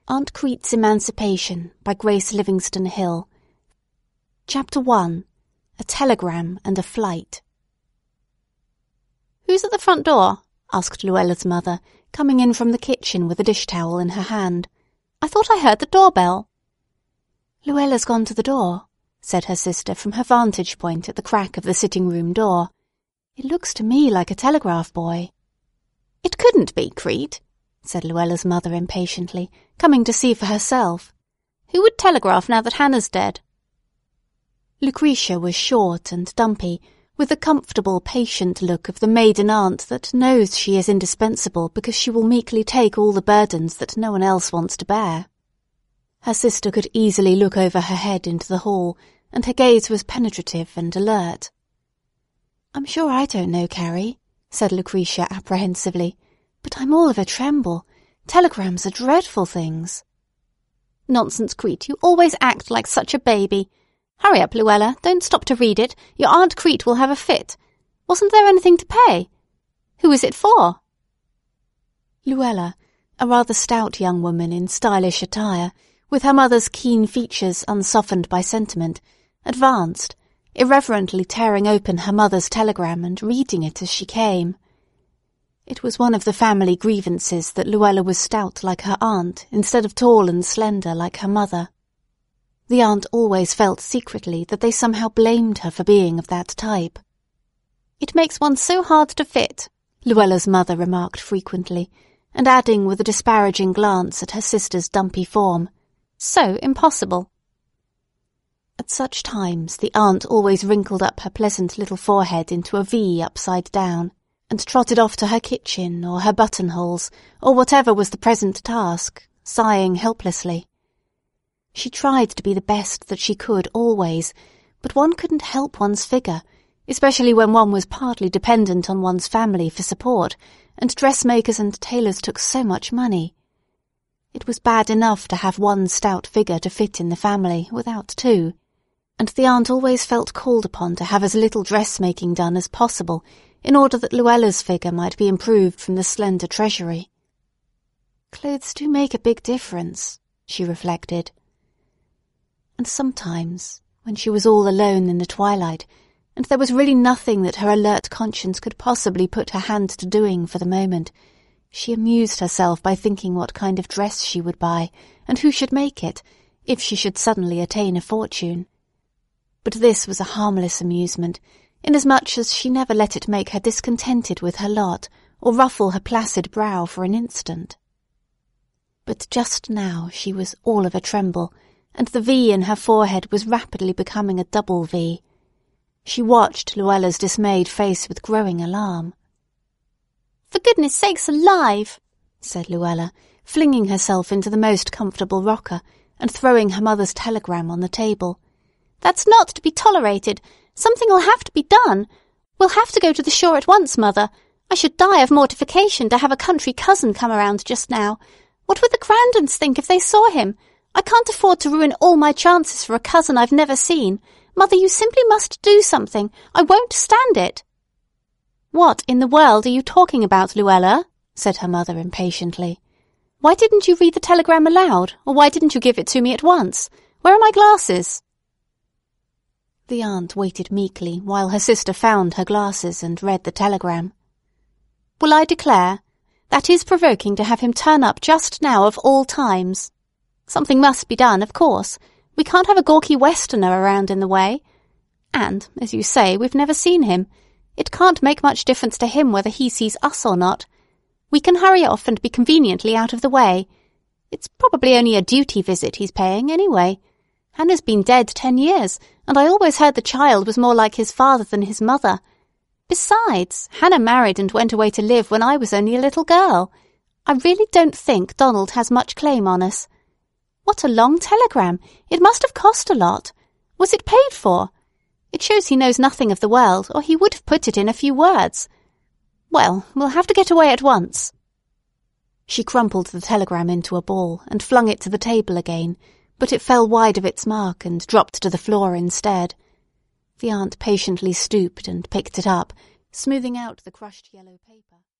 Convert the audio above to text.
Aunt Crete's Emancipation by Grace Livingston Hill. Chapter 1. A Telegram and a Flight. "Who's at the front door?" asked Luella's mother, coming in from the kitchen with a dish towel in her hand. "I thought I heard the doorbell." "Luella's gone to the door," said her sister from her vantage point at the crack of the sitting-room door. "It looks to me like a telegraph boy." "It couldn't be, Crete," said Luella's mother impatiently, coming to see for herself. "Who would telegraph now that Hannah's dead?" Lucretia was short and dumpy, with the comfortable, patient look of the maiden aunt that knows she is indispensable because she will meekly take all the burdens that no one else wants to bear. Her sister could easily look over her head into the hall, and her gaze was penetrative and alert. "I'm sure I don't know, Carrie," said Lucretia apprehensively, "but I'm all of a tremble. Telegrams are dreadful things." "Nonsense, Crete, you always act like such a baby. Hurry up, Luella, don't stop to read it. Your Aunt Crete will have a fit. Wasn't there anything to pay? Who is it for?" Luella, a rather stout young woman in stylish attire, with her mother's keen features unsoftened by sentiment, advanced, irreverently tearing open her mother's telegram and reading it as she came. It was one of the family grievances that Luella was stout like her aunt instead of tall and slender like her mother. The aunt always felt secretly that they somehow blamed her for being of that type. "It makes one so hard to fit," Luella's mother remarked frequently, and adding with a disparaging glance at her sister's dumpy form, "So impossible." At such times the aunt always wrinkled up her pleasant little forehead into a V upside down, and trotted off to her kitchen or her buttonholes, or whatever was the present task, sighing helplessly. She tried to be the best that she could always, but one couldn't help one's figure, especially when one was partly dependent on one's family for support, and dressmakers and tailors took so much money. It was bad enough to have one stout figure to fit in the family without two, and the aunt always felt called upon to have as little dressmaking done as possible in order that Luella's figure might be improved from the slender treasury. Clothes do make a big difference, she reflected. And sometimes, when she was all alone in the twilight, and there was really nothing that her alert conscience could possibly put her hand to doing for the moment, she amused herself by thinking what kind of dress she would buy, and who should make it, if she should suddenly attain a fortune. But this was a harmless amusement, inasmuch as she never let it make her discontented with her lot, or ruffle her placid brow for an instant. But just now she was all of a tremble, and the V in her forehead was rapidly becoming a double V. She watched Luella's dismayed face with growing alarm. "For goodness sakes alive!" said Luella, flinging herself into the most comfortable rocker and throwing her mother's telegram on the table. "That's not to be tolerated. Something'll have to be done. We'll have to go to the shore at once, Mother. I should die of mortification to have a country cousin come around just now. What would the Grandons think if they saw him? I can't afford to ruin all my chances for a cousin I've never seen. Mother, you simply must do something. I won't stand it." "What in the world are you talking about, Luella?" said her mother impatiently. "Why didn't you read the telegram aloud, or why didn't you give it to me at once? Where are my glasses?" The aunt waited meekly while her sister found her glasses and read the telegram. "Well, I declare, that is provoking to have him turn up just now of all times. Something must be done, of course. We can't have a gawky Westerner around in the way. And, as you say, we've never seen him. It can't make much difference to him whether he sees us or not. We can hurry off and be conveniently out of the way. It's probably only a duty visit he's paying, anyway. Hannah's been dead 10 years, and I always heard the child was more like his father than his mother. Besides, Hannah married and went away to live when I was only a little girl. I really don't think Donald has much claim on us. What a long telegram! It must have cost a lot. Was it paid for? It shows he knows nothing of the world, or he would have put it in a few words. Well, we'll have to get away at once." She crumpled the telegram into a ball and flung it to the table again, but it fell wide of its mark and dropped to the floor instead. The aunt patiently stooped and picked it up, smoothing out the crushed yellow paper.